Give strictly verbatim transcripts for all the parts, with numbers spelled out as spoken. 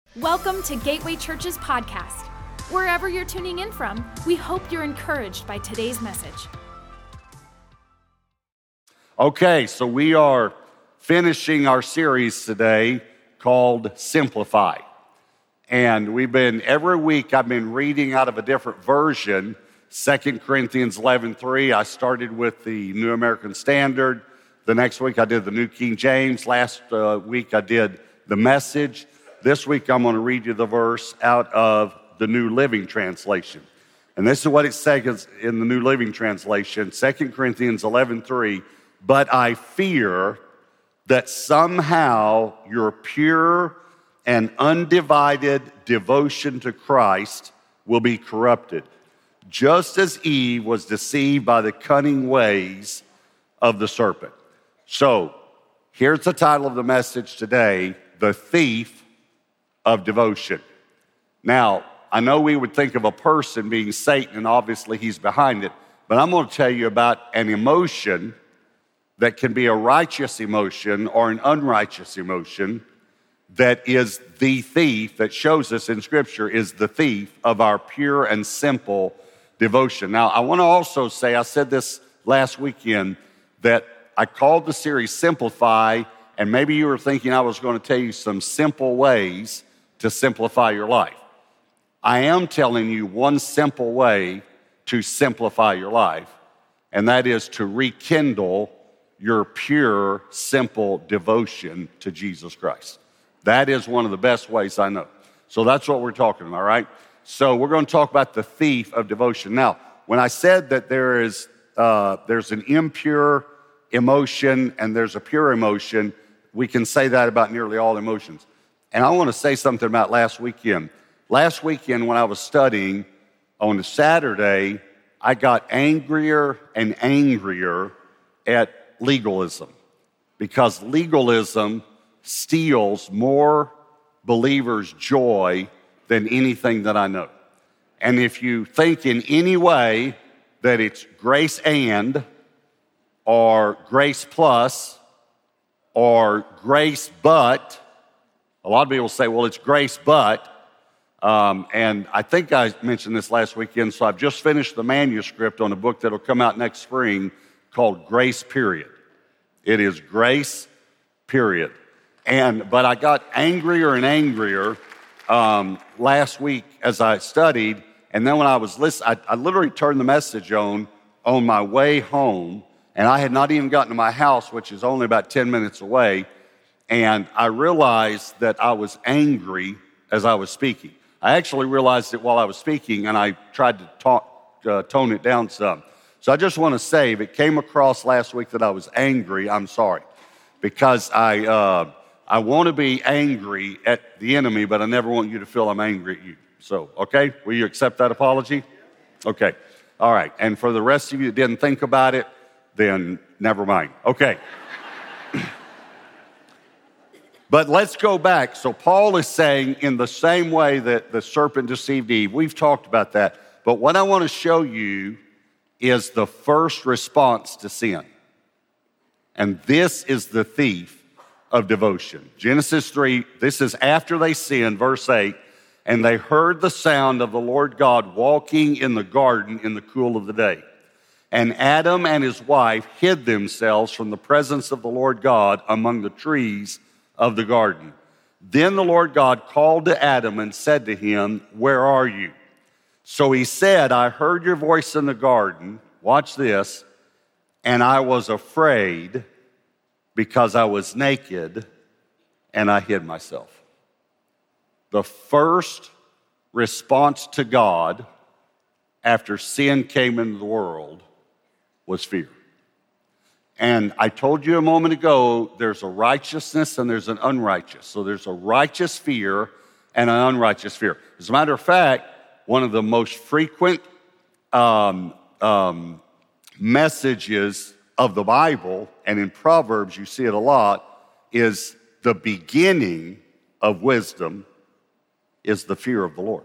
Welcome to Gateway Church's podcast. Wherever you're tuning in from, we hope you're encouraged by today's message. Okay, so we are finishing our series today called Simplify. And we've been, every week I've been reading out of a different version. Second Corinthians eleven three, I started with the New American Standard. The next week I did the New King James. Last uh, week I did the Message. This week I'm going to read you the verse out of the New Living Translation. And this is what it says in the New Living Translation, Second Corinthians eleven three. But I fear that somehow your pure and undivided devotion to Christ will be corrupted, just as Eve was deceived by the cunning ways of the serpent. So here's the title of the message today, The Thief of Devotion. Now, I know we would think of a person being Satan, and obviously he's behind it, but I'm going to tell you about an emotion that can be a righteous emotion or an unrighteous emotion that is the thief, that shows us in Scripture is the thief of our pure and simple devotion. Now, I want to also say, I said this last weekend, that I called the series Simplify, and maybe you were thinking I was going to tell you some simple ways to simplify your life. I am telling you one simple way to simplify your life, and that is to rekindle your pure, simple devotion to Jesus Christ. That is one of the best ways I know. So that's what we're talking about, all right? So we're going to talk about the thief of devotion. Now, when I said that there is uh, there's an impure emotion and there's a pure emotion, we can say that about nearly all emotions. And I want to say something about last weekend. Last weekend when I was studying on a Saturday, I got angrier and angrier at legalism, because legalism steals more believers' joy than anything that I know. And if you think in any way that it's grace and, or grace plus, or grace but, a lot of people say, well, it's grace but, um, and I think I mentioned this last weekend, so I've just finished the manuscript on a book that'll come out next spring called Grace Period. It is Grace Period. And but I got angrier and angrier um, last week as I studied, and then when I was listening, I, I literally turned the message on on my way home, and I had not even gotten to my house, which is only about ten minutes away, and I realized that I was angry as I was speaking. I actually realized it while I was speaking, and I tried to talk, uh, tone it down some. So I just want to say, if it came across last week that I was angry, I'm sorry, because I uh, I want to be angry at the enemy, but I never want you to feel I'm angry at you. So, okay, will you accept that apology? Okay, all right. And for the rest of you that didn't think about it, then never mind. Okay. But let's go back. So Paul is saying, in the same way that the serpent deceived Eve, we've talked about that. But what I want to show you is the first response to sin. And this is the thief of devotion. Genesis three, this is after they sinned, verse eight, and they heard the sound of the Lord God walking in the garden in the cool of the day. And Adam and his wife hid themselves from the presence of the Lord God among the trees of the garden. Then the Lord God called to Adam and said to him, "Where are you?" So he said, "I heard your voice in the garden," watch this, "and I was afraid because I was naked and I hid myself." The first response to God after sin came into the world was fear. And I told you a moment ago, there's a righteousness and there's an unrighteous. So there's a righteous fear and an unrighteous fear. As a matter of fact, one of the most frequent um, um, messages of the Bible, and in Proverbs you see it a lot, is the beginning of wisdom is the fear of the Lord.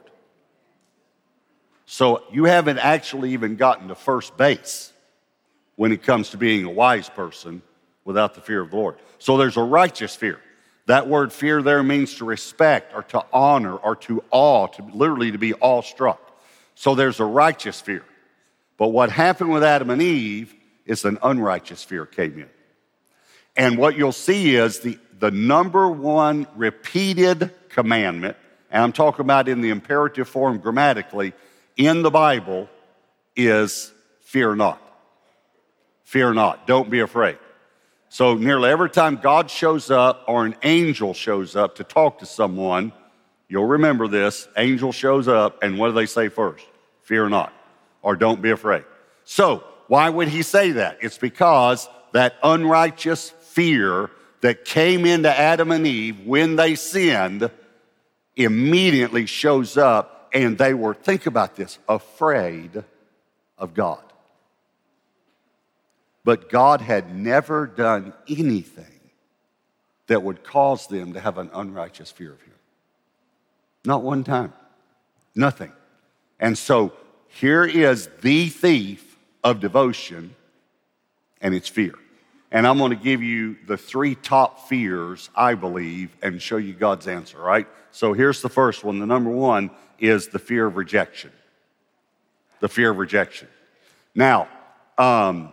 So you haven't actually even gotten to first base when it comes to being a wise person without the fear of the Lord. So there's a righteous fear. That word fear there means to respect or to honor or to awe, to literally to be awestruck. So there's a righteous fear. But what happened with Adam and Eve is an unrighteous fear came in. And what you'll see is the, the number one repeated commandment, and I'm talking about in the imperative form grammatically, in the Bible is fear not. Fear not. Don't be afraid. So nearly every time God shows up or an angel shows up to talk to someone, you'll remember this, angel shows up, and what do they say first? Fear not, or don't be afraid. So why would he say that? It's because that unrighteous fear that came into Adam and Eve when they sinned immediately shows up, and they were, think about this, afraid of God. But God had never done anything that would cause them to have an unrighteous fear of him. Not one time. Nothing. And so here is the thief of devotion, and it's fear. And I'm going to give you the three top fears, I believe, and show you God's answer, right? So here's the first one. The number one is the fear of rejection. The fear of rejection. Now, um,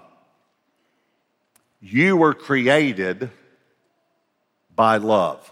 you were created by love.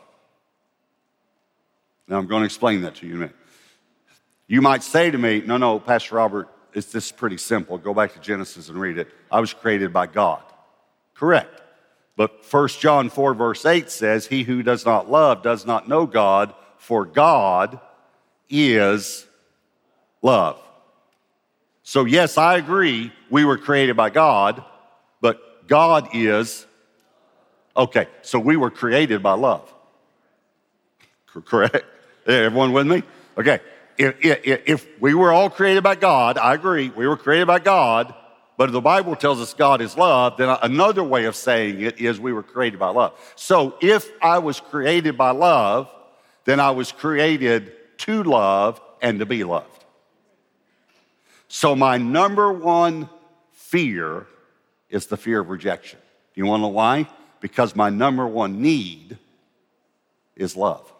Now, I'm going to explain that to you in a minute. You might say to me, no, no, Pastor Robert, it's this is pretty simple. Go back to Genesis and read it. I was created by God. Correct. But First John four, verse eight says, he who does not love does not know God, for God is love. So yes, I agree, we were created by God, but God is, okay, so we were created by love. Correct? Everyone with me? Okay, if, if, if we were all created by God, I agree, we were created by God, but if the Bible tells us God is love, then another way of saying it is we were created by love. So if I was created by love, then I was created to love and to be loved. So my number one fear is the fear of rejection. Do you want to know why? Because my number one need is love.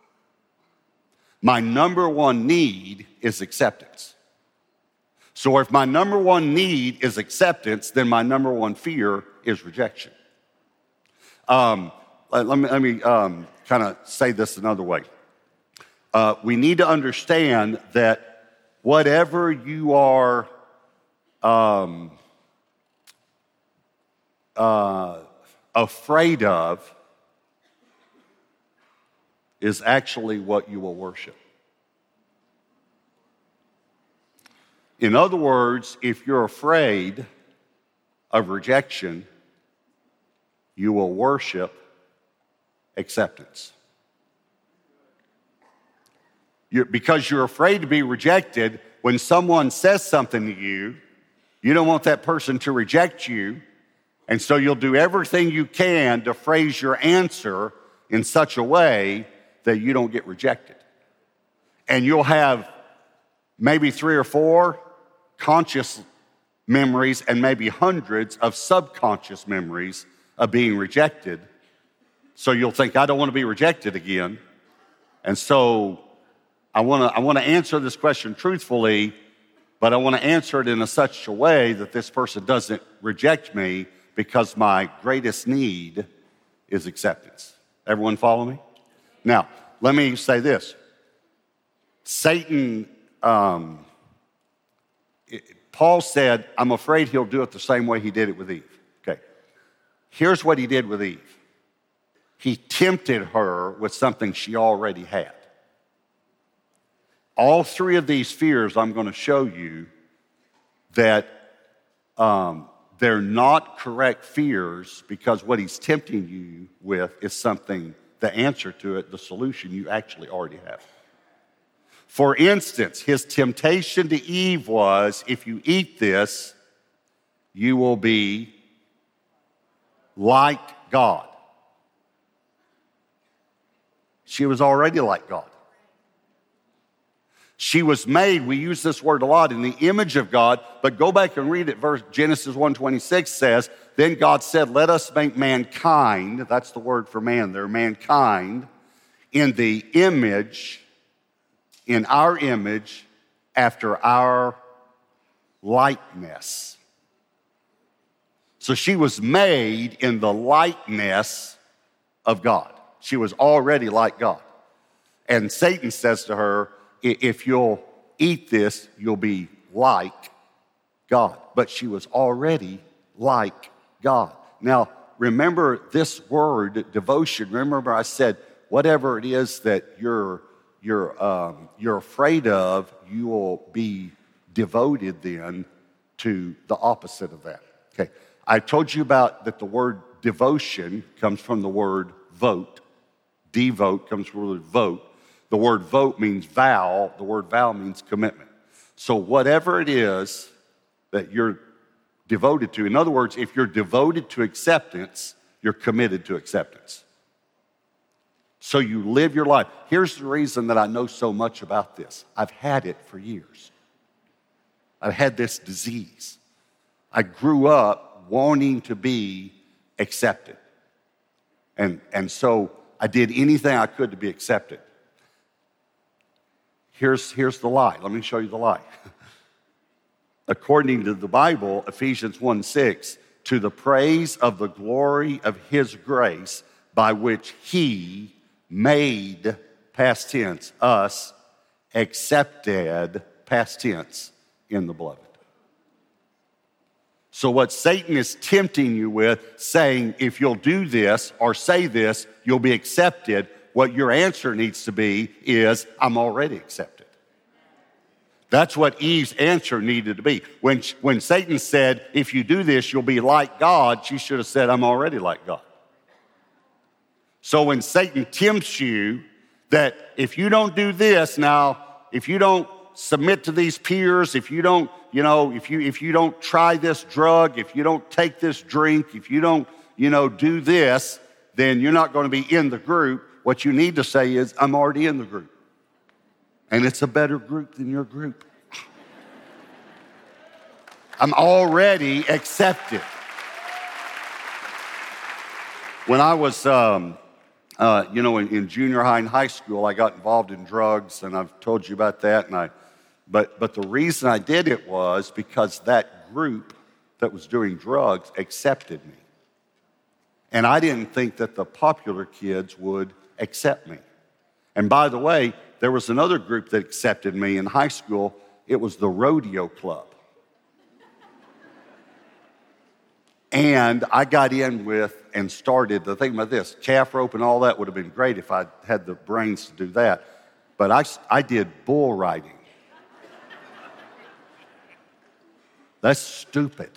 My number one need is acceptance. So if my number one need is acceptance, then my number one fear is rejection. Um, let me, let me um, kind of say this another way. Uh, we need to understand that whatever you are um, uh, afraid of is actually what you will worship. In other words, if you're afraid of rejection, you will worship acceptance. You're, because you're afraid to be rejected, when someone says something to you, you don't want that person to reject you, and so you'll do everything you can to phrase your answer in such a way that you don't get rejected. And you'll have maybe three or four conscious memories and maybe hundreds of subconscious memories of being rejected. So you'll think, I don't want to be rejected again. And so I want to I want to answer this question truthfully, but I want to answer it in a such a way that this person doesn't reject me, because my greatest need is acceptance. Everyone follow me? Now, let me say this. Satan, um, Paul said, I'm afraid he'll do it the same way he did it with Eve. Okay. Here's what he did with Eve. He tempted her with something she already had. All three of these fears I'm going to show you that um, they're not correct fears, because what he's tempting you with is something, the answer to it, the solution you actually already have. For instance, his temptation to Eve was, if you eat this, you will be like God. She was already like God. She was made, we use this word a lot, in the image of God, but go back and read it. Verse Genesis one twenty-six says, then God said, let us make mankind, that's the word for man there, mankind, in the image, in our image, after our likeness. So she was made in the likeness of God. She was already like God. And Satan says to her, if you'll eat this, you'll be like God. But she was already like God. Now, remember this word, devotion. Remember I said, whatever it is that you're, you're, um, you're afraid of, you will be devoted then to the opposite of that. Okay, I told you about that the word devotion comes from the word vote. Devote comes from the word vote. The word vote means vow. The word vow means commitment. So whatever it is that you're devoted to, in other words, if you're devoted to acceptance, you're committed to acceptance. So you live your life. Here's the reason that I know so much about this. I've had it for years. I've had this disease. I grew up wanting to be accepted. And, and so I did anything I could to be accepted. Here's, here's the lie. Let me show you the lie. According to the Bible, Ephesians one six, to the praise of the glory of his grace by which he made, past tense, us accepted, past tense, in the beloved. So what Satan is tempting you with, saying if you'll do this or say this, you'll be accepted, what your answer needs to be is, I'm already accepted. That's what Eve's answer needed to be. When, when Satan said, if you do this, you'll be like God, she should have said, I'm already like God. So when Satan tempts you that if you don't do this now, if you don't submit to these peers, if you don't, you know, if you if you don't try this drug, if you don't take this drink, if you don't, you know, do this, then you're not going to be in the group. What you need to say is, I'm already in the group. And it's a better group than your group. I'm already accepted. When I was, um, uh, you know, in, in junior high and high school, I got involved in drugs, and I've told you about that. And I, but but the reason I did it was because that group that was doing drugs accepted me, and I didn't think that the popular kids would accept me. And by the way, there was another group that accepted me in high school. It was the rodeo club. And I got in with and started, the thing about this, calf rope and all that would have been great if I had the brains to do that. But I, I did bull riding. That's stupid.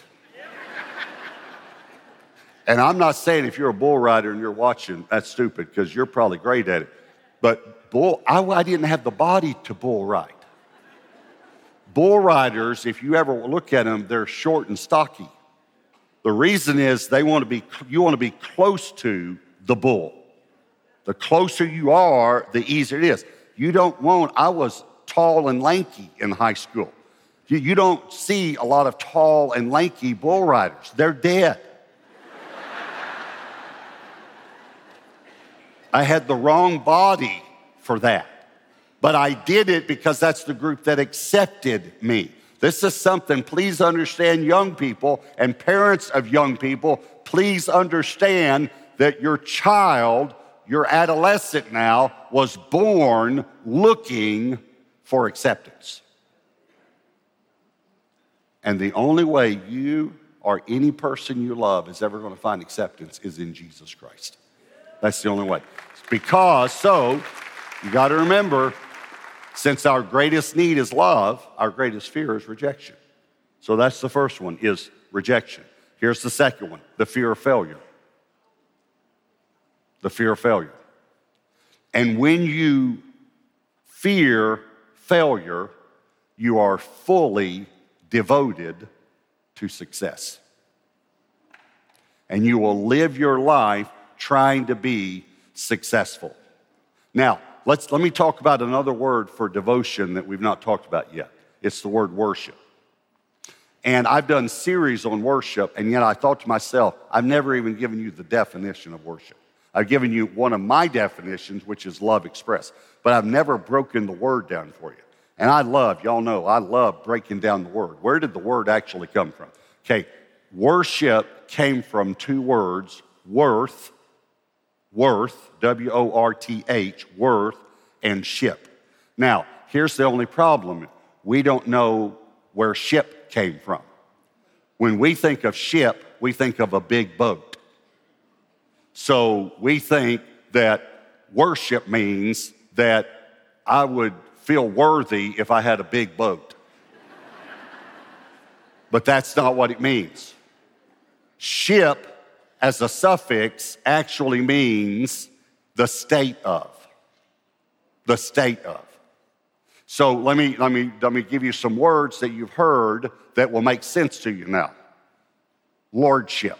And I'm not saying if you're a bull rider and you're watching, that's stupid, because you're probably great at it. But bull, I, I didn't have the body to bull ride. Bull riders, if you ever look at them, they're short and stocky. The reason is they want to be, you want to be close to the bull. The closer you are, the easier it is. You don't want, I was tall and lanky in high school. You, you don't see a lot of tall and lanky bull riders. They're dead. I had the wrong body for that. But I did it because that's the group that accepted me. This is something, please understand, young people and parents of young people, please understand that your child, your adolescent now, was born looking for acceptance. And the only way you or any person you love is ever going to find acceptance is in Jesus Christ. That's the only way. Because, so, you got to remember, since our greatest need is love, our greatest fear is rejection. So that's the first one, is rejection. Here's the second one, the fear of failure. The fear of failure. And when you fear failure, you are fully devoted to success. And you will live your life trying to be successful. Now, let's, let me talk about another word for devotion that we've not talked about yet. It's the word worship. And I've done series on worship, and yet I thought to myself, I've never even given you the definition of worship. I've given you one of my definitions, which is love expressed, but I've never broken the word down for you. And I love, y'all know, I love breaking down the word. Where did the word actually come from? Okay, worship came from two words, worth, worth, W O R T H, worth, and ship. Now, here's the only problem. We don't know where ship came from. When we think of ship, we think of a big boat. So we think that worship means that I would feel worthy if I had a big boat. But that's not what it means. Ship, as a suffix, actually means the state of. The state of. So let me, let me, let me give you some words that you've heard that will make sense to you now. Lordship.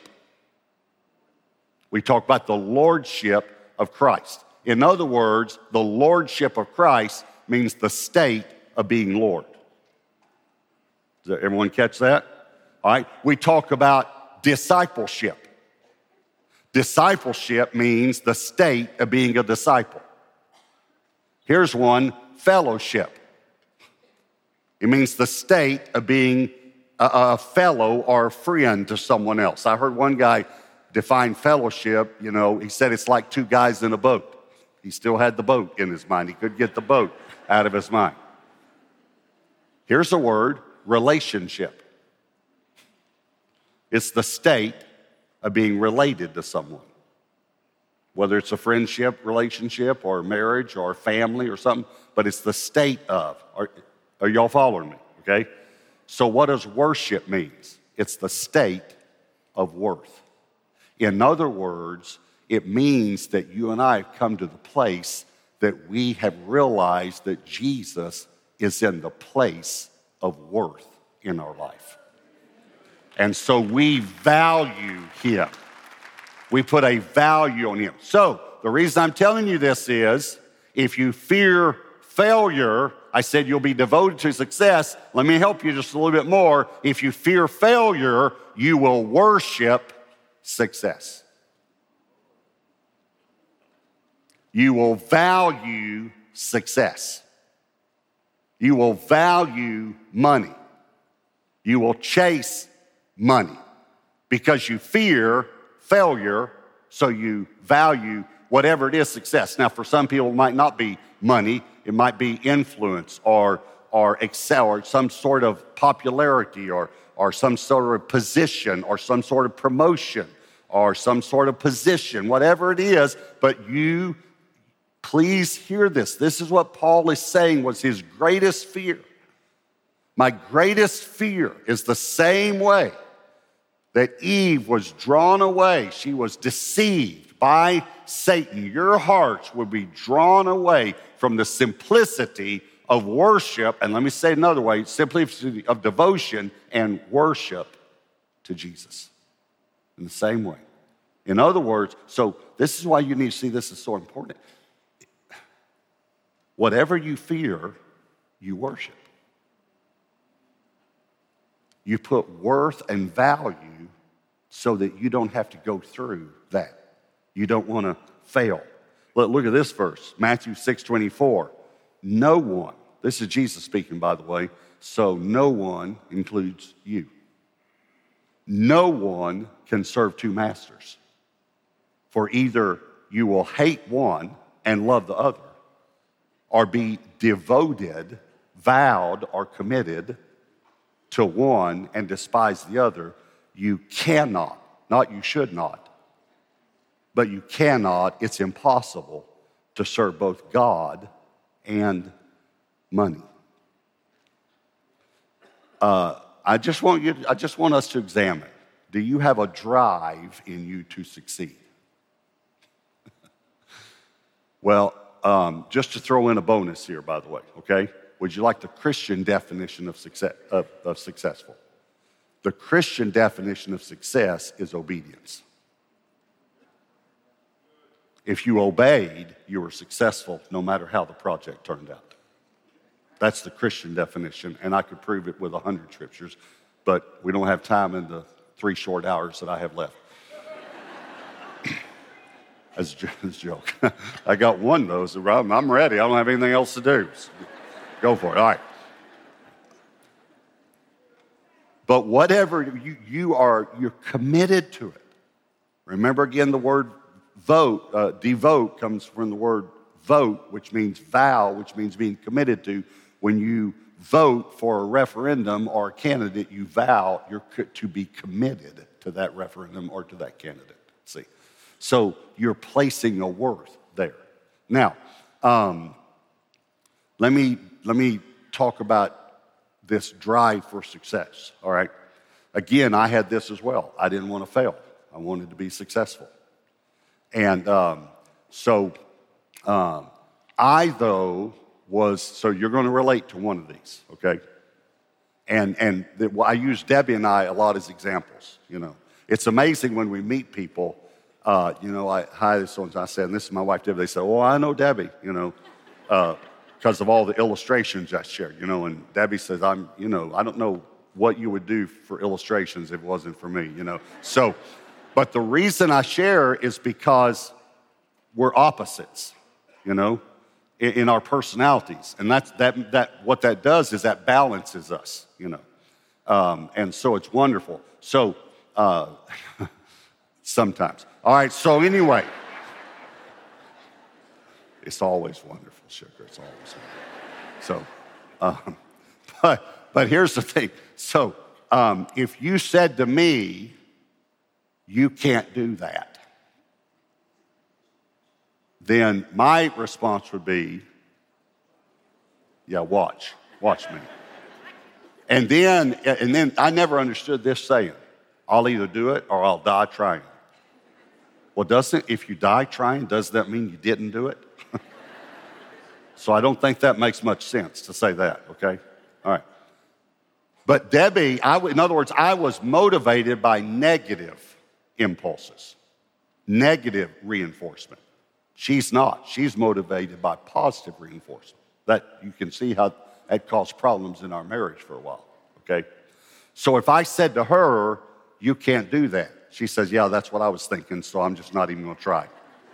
We talk about the lordship of Christ. In other words, the lordship of Christ means the state of being Lord. Does everyone catch that? All right. We talk about discipleship. Discipleship means the state of being a disciple. Here's one, fellowship. It means the state of being a, a fellow or a friend to someone else. I heard one guy define fellowship, you know, he said it's like two guys in a boat. He still had the boat in his mind. He couldn't get the boat out of his mind. Here's a word, relationship. It's the state of being related to someone. Whether it's a friendship relationship or marriage or family or something, but it's the state of. Are, are y'all following me? Okay? So what does worship mean? It's the state of worth. In other words, it means that you and I have come to the place that we have realized that Jesus is in the place of worth in our life. And so we value him. We put a value on him. So the reason I'm telling you this is, if you fear failure, I said you'll be devoted to success. Let me help you just a little bit more. If you fear failure, you will worship success. You will value success. You will value money. You will chase money because you fear failure, so you value whatever it is success. Now, for some people, it might not be money. It might be influence or, or excel or some sort of popularity or, or some sort of position or some sort of promotion or some sort of position, whatever it is. But you, please hear this. This is what Paul is saying was his greatest fear. My greatest fear is the same way that Eve was drawn away. She was deceived by Satan. Your hearts will be drawn away from the simplicity of worship. And let me say it another way, simplicity of devotion and worship to Jesus in the same way. In other words, so this is why you need to see this is so important. Whatever you fear, you worship. You put worth and value so that you don't have to go through that. You don't want to fail. Look, look at this verse, Matthew six twenty-four. No one, this is Jesus speaking, by the way, so no one includes you. No one can serve two masters. For either you will hate one and love the other, or be devoted, vowed, or committed to one and despise the other. You cannot, not you should not, but you cannot, it's impossible to serve both God and money. Uh, I just want you, I just want us to examine, do you have a drive in you to succeed? Well, um, just to throw in a bonus here, by the way, okay? Would you like the Christian definition of, success, of, of successful? The Christian definition of success is obedience. If you obeyed, you were successful no matter how the project turned out. That's the Christian definition, and I could prove it with a hundred scriptures, but we don't have time in the three short hours that I have left. That's a joke. I got one, though, so I'm ready. I don't have anything else to do. So go for it. All right. But whatever you, you are, you're committed to it. Remember again, the word vote, uh, devote comes from the word vote, which means vow, which means being committed to. When you vote for a referendum or a candidate, you vow you're to be committed to that referendum or to that candidate. See, so you're placing a worth there. Now, um, let me let me talk about this drive for success, all right? Again, I had this as well. I didn't want to fail. I wanted to be successful. And um, so um, I, though, was, so you're going to relate to one of these, okay? And and the, well, I use Debbie and I a lot as examples, you know. It's amazing when we meet people, uh, you know, I, hi, this one's, I said, and this is my wife, Debbie. They say, oh, I know Debbie, you know. Uh, because of all the illustrations I shared, you know, and Debbie says, I'm, you know, I don't know what you would do for illustrations if it wasn't for me, you know. So, but the reason I share is because we're opposites, you know, in, in our personalities. And that's, that, that, what that does is that balances us, you know. Um, and so it's wonderful. So, uh, sometimes. All right, so anyway. It's always wonderful, sugar. It's always wonderful. So, um, but, but here's the thing. So, um, if you said to me, you can't do that, then my response would be, yeah, watch. Watch me. And then, and then I never understood this saying, I'll either do it or I'll die trying. Well, doesn't, if you die trying, does that mean you didn't do it? So I don't think that makes much sense to say that, okay? All right. But Debbie, I, in other words, I was motivated by negative impulses, negative reinforcement. She's not. She's motivated by positive reinforcement. That you can see how that caused problems in our marriage for a while, okay? So if I said to her, you can't do that, she says, yeah, that's what I was thinking, so I'm just not even going to try.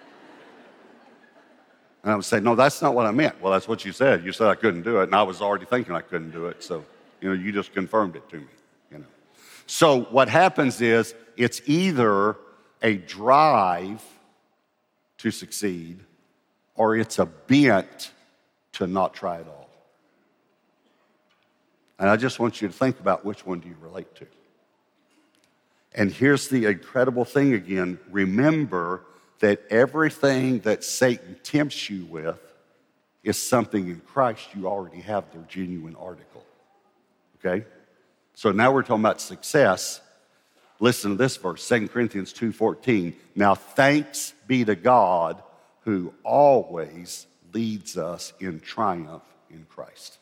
And I would say, no, that's not what I meant. Well, that's what you said. You said I couldn't do it, and I was already thinking I couldn't do it. So, you know, you just confirmed it to me, you know. So what happens is it's either a drive to succeed or it's a bent to not try at all. And I just want you to think about which one do you relate to. And here's the incredible thing again. Remember that everything that Satan tempts you with is something in Christ you already have the genuine article, okay? So now we're talking about success. Listen to this verse, Second Corinthians two fourteen. Now thanks be to God who always leads us in triumph in Christ.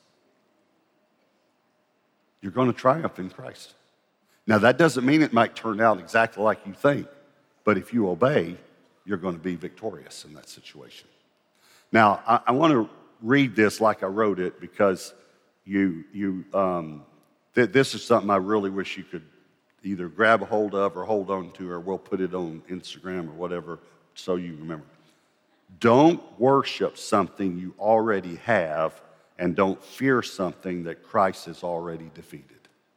You're going to triumph in Christ. Now that doesn't mean it might turn out exactly like you think, but if you obey, you're going to be victorious in that situation. Now, I, I want to read this like I wrote it because you, you, um, th- this is something I really wish you could either grab a hold of or hold on to, or we'll put it on Instagram or whatever so you remember. Don't worship something you already have, and don't fear something that Christ has already defeated.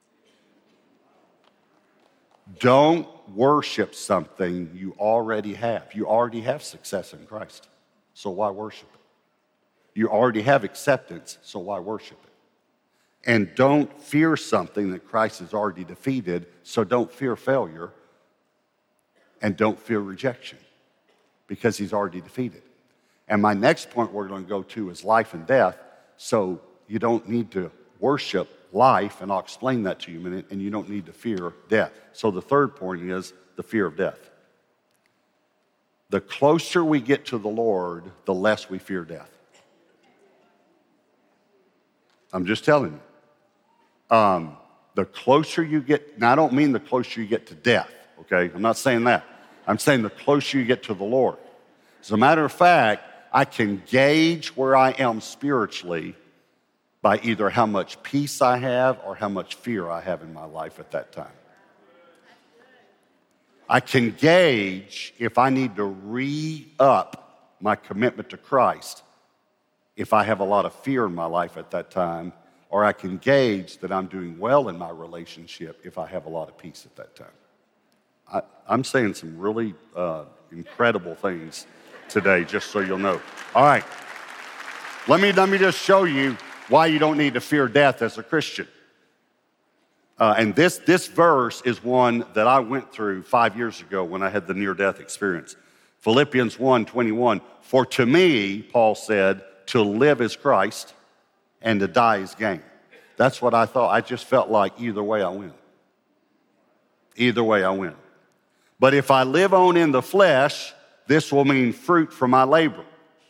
Don't worship something you already have. You already have success in Christ, so why worship it? You already have acceptance, so why worship it? And don't fear something that Christ has already defeated, so don't fear failure and don't fear rejection because he's already defeated. And my next point we're going to go to is life and death, so you don't need to worship life, and I'll explain that to you in a minute, and you don't need to fear death. So the third point is the fear of death. The closer we get to the Lord, the less we fear death. I'm just telling you. Um, the closer you get, now I don't mean the closer you get to death, okay? I'm not saying that. I'm saying the closer you get to the Lord. As a matter of fact, I can gauge where I am spiritually by either how much peace I have or how much fear I have in my life at that time. I can gauge if I need to re-up my commitment to Christ if I have a lot of fear in my life at that time, or I can gauge that I'm doing well in my relationship if I have a lot of peace at that time. I, I'm saying some really uh, incredible things today, just so you'll know. All right, let me, let me just show you why you don't need to fear death as a Christian. Uh, and this, this verse is one that I went through five years ago when I had the near-death experience. Philippians one twenty-one, for to me, Paul said, to live is Christ and to die is gain. That's what I thought. I just felt like either way I win. Either way I win. But if I live on in the flesh, this will mean fruit for my labor.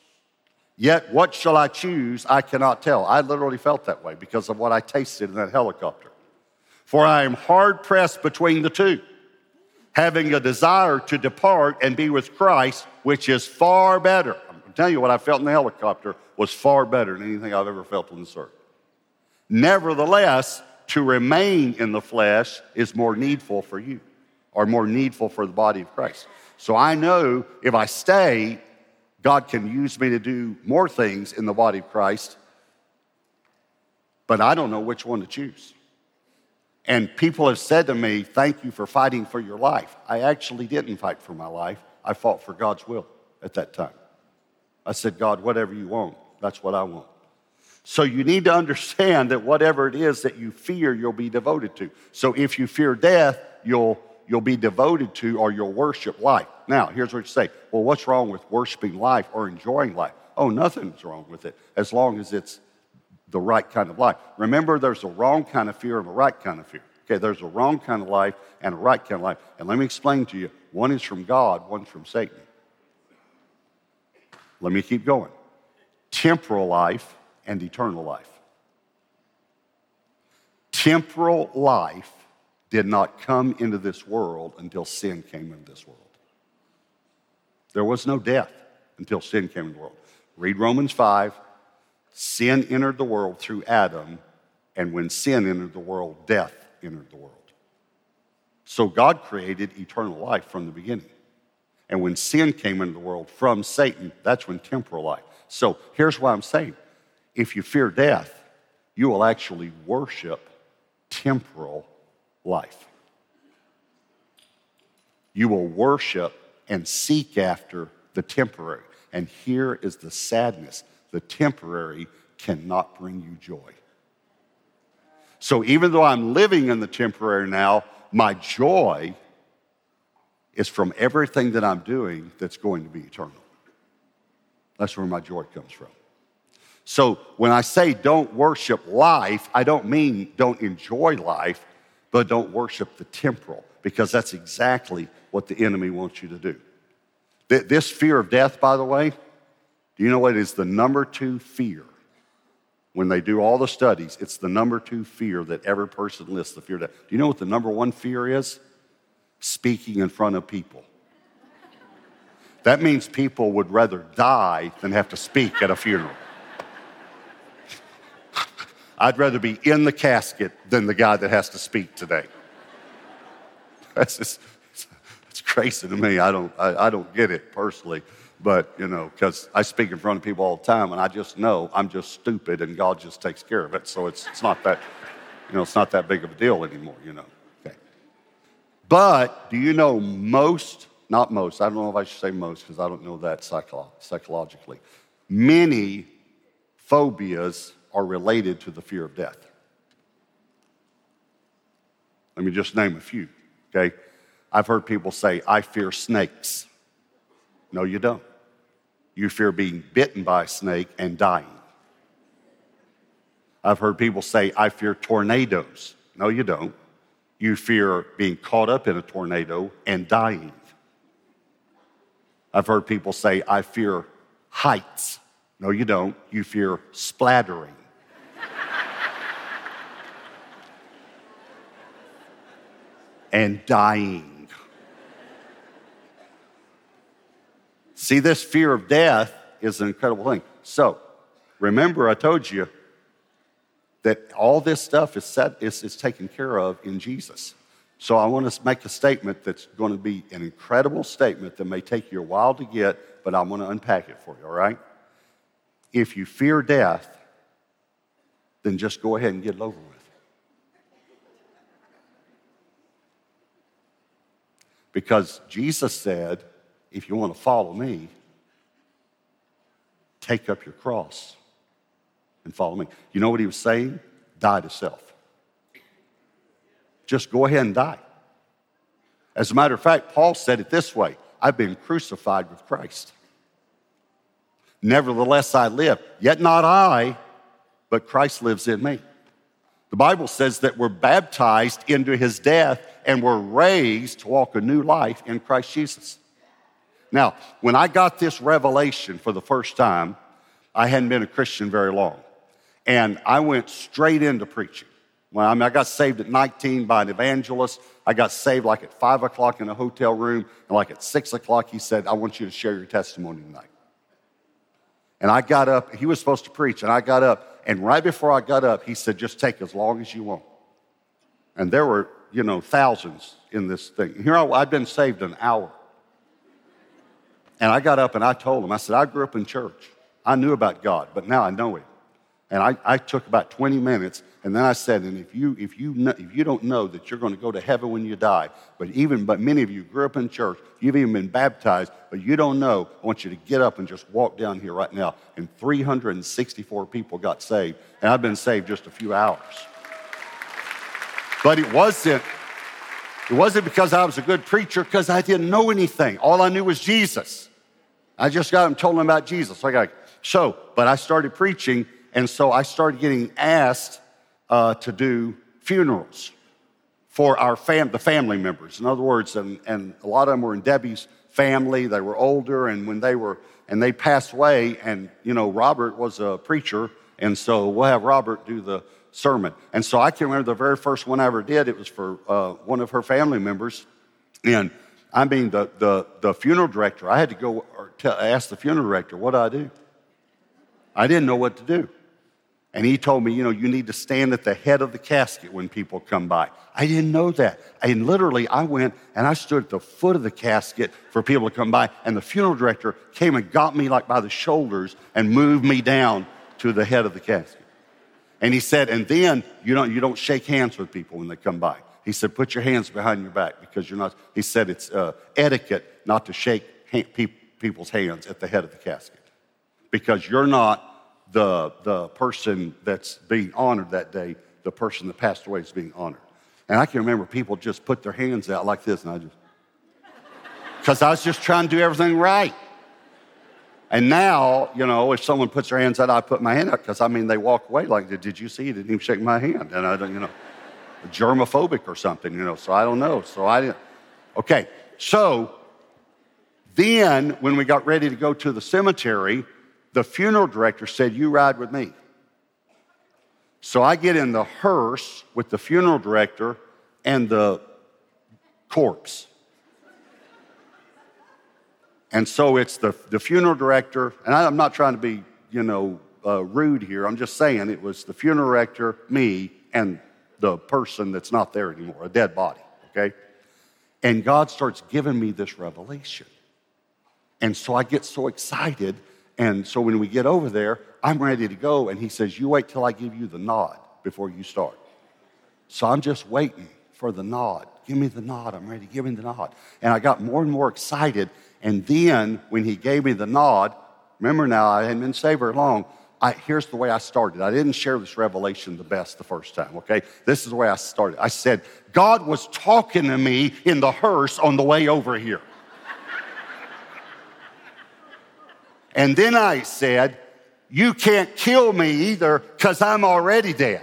Yet what shall I choose? I cannot tell. I literally felt that way because of what I tasted in that helicopter. For I am hard-pressed between the two, having a desire to depart and be with Christ, which is far better. I'm telling you, what I felt in the helicopter was far better than anything I've ever felt on this earth. Nevertheless, to remain in the flesh is more needful for you, or more needful for the body of Christ. So I know if I stay, God can use me to do more things in the body of Christ, but I don't know which one to choose. And people have said to me, thank you for fighting for your life. I actually didn't fight for my life. I fought for God's will at that time. I said, God, whatever you want, that's what I want. So you need to understand that whatever it is that you fear, you'll be devoted to. So if you fear death, you'll, you'll be devoted to or you'll worship life. Now, here's what you say. Well, what's wrong with worshiping life or enjoying life? Oh, nothing's wrong with it as long as it's the right kind of life. Remember, there's a wrong kind of fear and a right kind of fear. Okay, there's a wrong kind of life and a right kind of life. And let me explain to you, one is from God, one's from Satan. Let me keep going. Temporal life and eternal life. Temporal life did not come into this world until sin came into this world. There was no death until sin came into the world. Read Romans five. Sin entered the world through Adam, and when sin entered the world, death entered the world. So God created eternal life from the beginning. And when sin came into the world from Satan, that's when temporal life. So here's what I'm saying. If you fear death, you will actually worship temporal life. You will worship and seek after the temporary. And here is the sadness. The temporary cannot bring you joy. So even though I'm living in the temporary now, my joy is from everything that I'm doing that's going to be eternal. That's where my joy comes from. So when I say don't worship life, I don't mean don't enjoy life, but don't worship the temporal, because that's exactly what the enemy wants you to do. This fear of death, by the way, do you know what is the number two fear? When they do all the studies, it's the number two fear that every person lists, the fear of death. Do you know what the number one fear is? Speaking in front of people. That means people would rather die than have to speak at a funeral. I'd rather be in the casket than the guy that has to speak today. That's just, it's crazy to me. I don't, I, I don't get it personally. But, you know, because I speak in front of people all the time, and I just know I'm just stupid, and God just takes care of it. So it's, it's not that, you know, it's not that big of a deal anymore, you know. Okay. But do you know most, not most, I don't know if I should say most, because I don't know that psycho- psychologically. Many phobias are related to the fear of death. Let me just name a few, okay? I've heard people say, I fear snakes. No, you don't. You fear being bitten by a snake and dying. I've heard people say, I fear tornadoes. No, you don't. You fear being caught up in a tornado and dying. I've heard people say, I fear heights. No, you don't. You fear splattering. and dying. See, this fear of death is an incredible thing. So, remember I told you that all this stuff is set is, is taken care of in Jesus. So I want to make a statement that's going to be an incredible statement that may take you a while to get, but I'm going to unpack it for you, all right? If you fear death, then just go ahead and get it over with. Because Jesus said, if you want to follow me, take up your cross and follow me. You know what he was saying? Die to self. Just go ahead and die. As a matter of fact, Paul said it this way, I've been crucified with Christ. Nevertheless, I live, yet not I, but Christ lives in me. The Bible says that we're baptized into his death and we're raised to walk a new life in Christ Jesus. Now, when I got this revelation for the first time, I hadn't been a Christian very long. And I went straight into preaching. Well, I mean, I got saved at nineteen by an evangelist. I got saved like at five o'clock in a hotel room. And like at six o'clock, he said, I want you to share your testimony tonight. And I got up. He was supposed to preach. And I got up. And right before I got up, he said, just take as long as you want. And there were, you know, thousands in this thing. Here I, I'd been saved an hour. And I got up and I told him, I said, I grew up in church. I knew about God, but now I know him. And I, I took about twenty minutes, and then I said, and if you if you know, if you don't know that you're going to go to heaven when you die, but even but many of you grew up in church, you've even been baptized, but you don't know, I want you to get up and just walk down here right now. And three hundred sixty-four people got saved, and I've been saved just a few hours. But it wasn't it wasn't because I was a good preacher, because I didn't know anything. All I knew was Jesus. I just got him told him about Jesus. So I got so, but I started preaching. And so I started getting asked uh, to do funerals for our fam- the family members. In other words, and, and a lot of them were in Debbie's family. They were older, and when they were, and they passed away, and, you know, Robert was a preacher, and so we'll have Robert do the sermon. And so I can remember the very first one I ever did, it was for uh, one of her family members. And I mean, the, the, the funeral director, I had to go or tell, ask the funeral director, what do I do? I didn't know what to do. And he told me, you know, you need to stand at the head of the casket when people come by. I didn't know that. And literally, I went and I stood at the foot of the casket for people to come by. And the funeral director came and got me like by the shoulders and moved me down to the head of the casket. And he said, and then you don't, you don't shake hands with people when they come by. He said, put your hands behind your back because you're not, he said it's uh, etiquette not to shake ha- pe- people's hands at the head of the casket because you're not the the person that's being honored that day, the person that passed away is being honored. And I can remember people just put their hands out like this, and I just, because I was just trying to do everything right. And now, you know, if someone puts their hands out, I put my hand up, because, I mean, they walk away like, did you see? He didn't even shake my hand. And I don't, you know, germophobic or something, you know, so I don't know. So I didn't. Okay, so then when we got ready to go to the cemetery, the funeral director said, you ride with me. So I get in the hearse with the funeral director and the corpse. And so it's the, the funeral director, and I, I'm not trying to be, you know, uh, rude here. I'm just saying it was the funeral director, me, and the person that's not there anymore, a dead body, okay? And God starts giving me this revelation. And so I get so excited. And so when we get over there, I'm ready to go. And he says, you wait till I give you the nod before you start. So I'm just waiting for the nod. Give me the nod. I'm ready. Give me the nod. And I got more and more excited. And then when he gave me the nod, remember now, I hadn't been saved very long. I, here's the way I started. I didn't share this revelation the best the first time, okay? This is the way I started. I said, God was talking to me in the hearse on the way over here. And then I said, you can't kill me either because I'm already dead.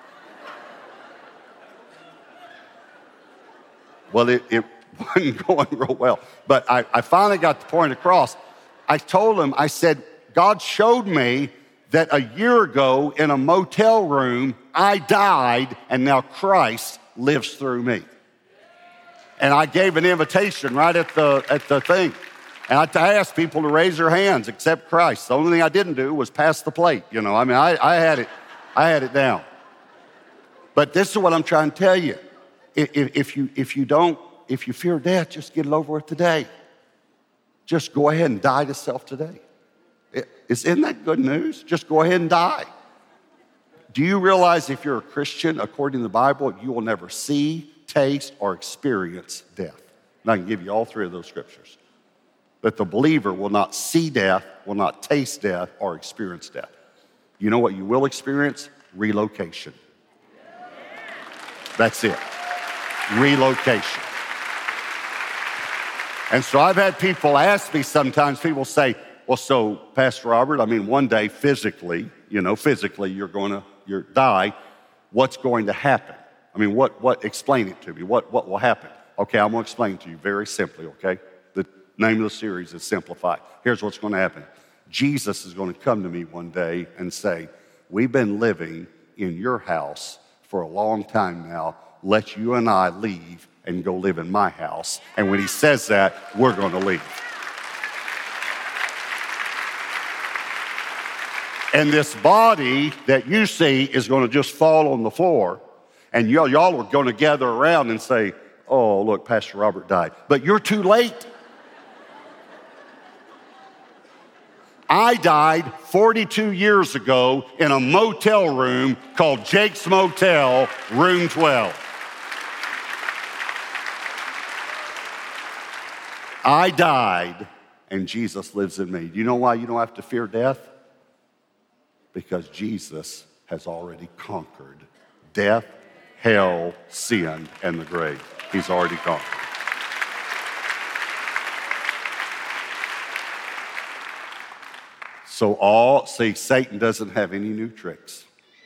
Well, it, it wasn't going real well. But I, I finally got the point across. I told him, I said, God showed me that a year ago in a motel room, I died, and now Christ lives through me. And I gave an invitation right at the at the thing. And I, I asked people to raise their hands, accept Christ. The only thing I didn't do was pass the plate. You know, I mean, I, I had it, I had it down. But this is what I'm trying to tell you. If, if you if you don't, if you fear death, just get it over with today. Just go ahead and die to self today. It, isn't that good news? Just go ahead and die. Do you realize if you're a Christian, according to the Bible, you will never see, taste, or experience death? And I can give you all three of those scriptures. That the believer will not see death, will not taste death, or experience death. You know what you will experience? Relocation. That's it. Relocation. And so I've had people ask me sometimes, people say, well, so Pastor Robert, I mean, one day physically, you know, physically you're going to you're die. What's going to happen? I mean, what, what, explain it to me. What, what will happen? Okay, I'm going to explain to you very simply, okay? The name of the series is Simplify. Here's what's going to happen. Jesus is going to come to me one day and say, we've been living in your house for a long time now. Let you and I leave and go live in my house. And when he says that, we're going to leave. And this body that you see is going to just fall on the floor. And y'all, y'all are going to gather around and say, oh, look, Pastor Robert died. But you're too late. I died forty-two years ago in a motel room called Jake's Motel, room twelve. I died, and Jesus lives in me. Do you know why you don't have to fear death? Because Jesus has already conquered death, hell, sin, and the grave. He's already conquered. So all, see, Satan doesn't have any new tricks.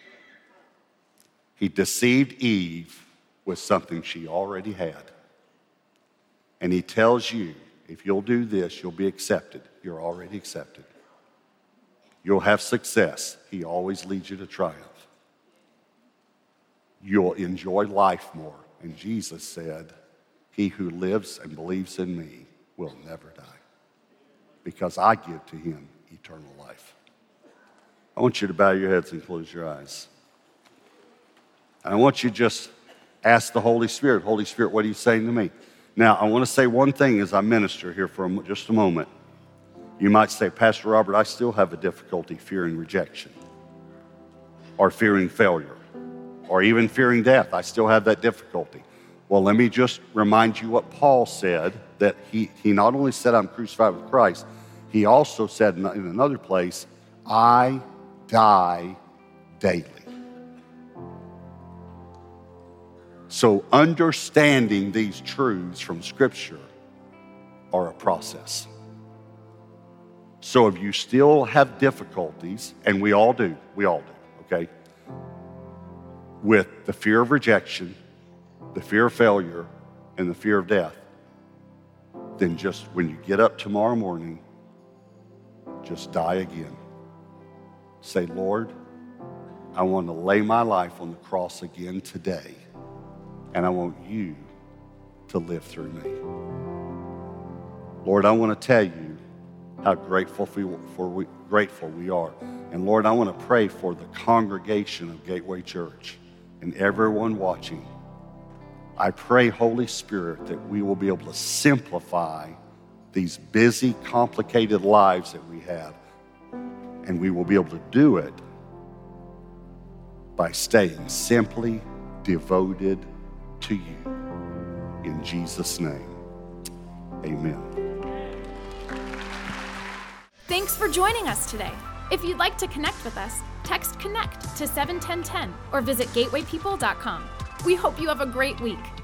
He deceived Eve with something she already had. And he tells you, if you'll do this, you'll be accepted. You're already accepted. You'll have success. He always leads you to triumph. You'll enjoy life more. And Jesus said, he who lives and believes in me will never die, because I give to him eternal life. I want you to bow your heads and close your eyes. And I want you to just ask the Holy Spirit, Holy Spirit, what are you saying to me? Now, I want to say one thing as I minister here for a, just a moment. You might say, Pastor Robert, I still have a difficulty fearing rejection or fearing failure or even fearing death. I still have that difficulty. Well, let me just remind you what Paul said, that he, he not only said, I'm crucified with Christ, he also said in another place, I die daily. So understanding these truths from Scripture are a process. So if you still have difficulties, and we all do, we all do, okay, with the fear of rejection, the fear of failure, and the fear of death, then just when you get up tomorrow morning, just die again. Say, Lord, I want to lay my life on the cross again today, and I want you to live through me. Lord, I want to tell you how grateful for, for we, grateful we are. And Lord, I want to pray for the congregation of Gateway Church and everyone watching. I pray, Holy Spirit, that we will be able to simplify these busy, complicated lives that we have. And we will be able to do it by staying simply devoted to you. In Jesus' name, amen. Thanks for joining us today. If you'd like to connect with us, text CONNECT to seven one zero one zero or visit gateway people dot com. We hope you have a great week.